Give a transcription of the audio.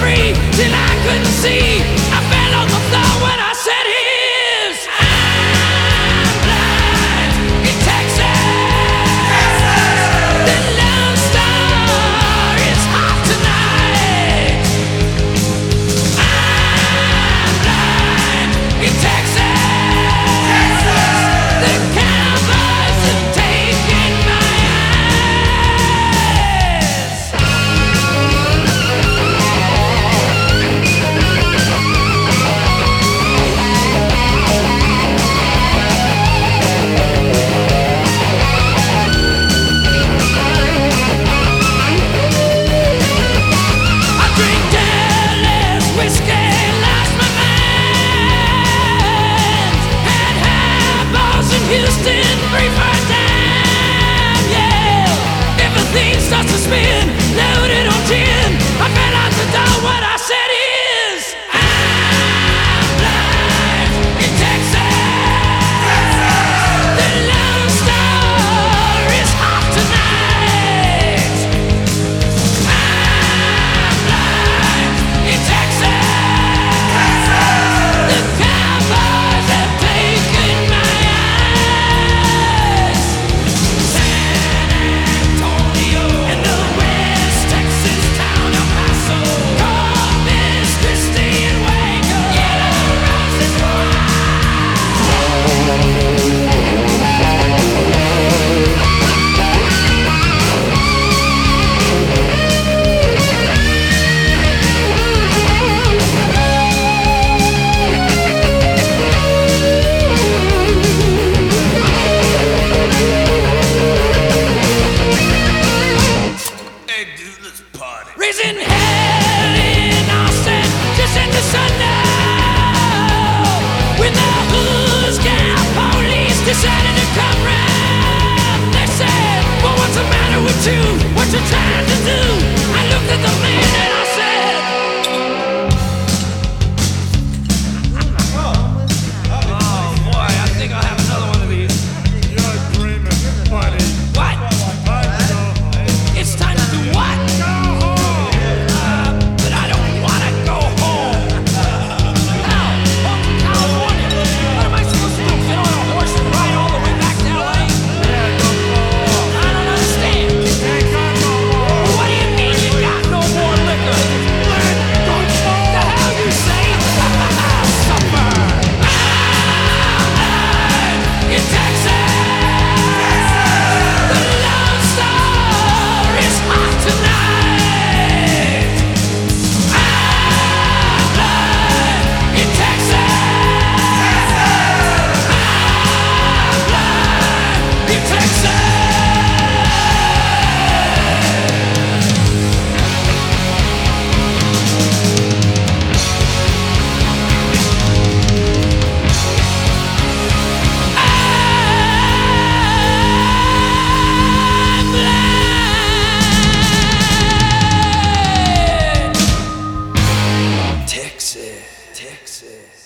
free till I couldn't see. I fell on the floor when I said his. I'm blind in Texas. The Lone Star is hot tonight. I'm blind in Texas. The cowboys have taken my eyes. I drink Dallas whiskey, lost my mind. Had high balls in Houston, 3 for a dime, yeah. Everything starts to spin, loaded on gin. I fell out the door, what I said is, I'm blind in Texas. The Lone Star is hot tonight. I'm blind in Texas. The cowboys have taken my eyes. San Antonio and the West Texas town El Paso, Corpus Christi and Waco, yellow roses Hey dude, let's party. raising hell in Austin, just in the sun now. When the Hoosgow police decided to come round, they said, well, what's the matter with you? What you trying to do? I looked at the man and I said, oh boy, I think I'll have another one of these. You're dreaming, buddy. What? Time to go home. It's time to do what? Go home. But I don't want to go home. How? Home to California. What am I supposed to do? Get on a horse and ride all the way back to LA? Yeah, go home. I don't understand. Hey, go home. What do you mean you got no more liquor? Go home. The hell you say? Suffer. In Texas, the Lone Star is hot tonight. I'm blind in Texas. I'm blind in Texas. I'm blind. Texas, Texas.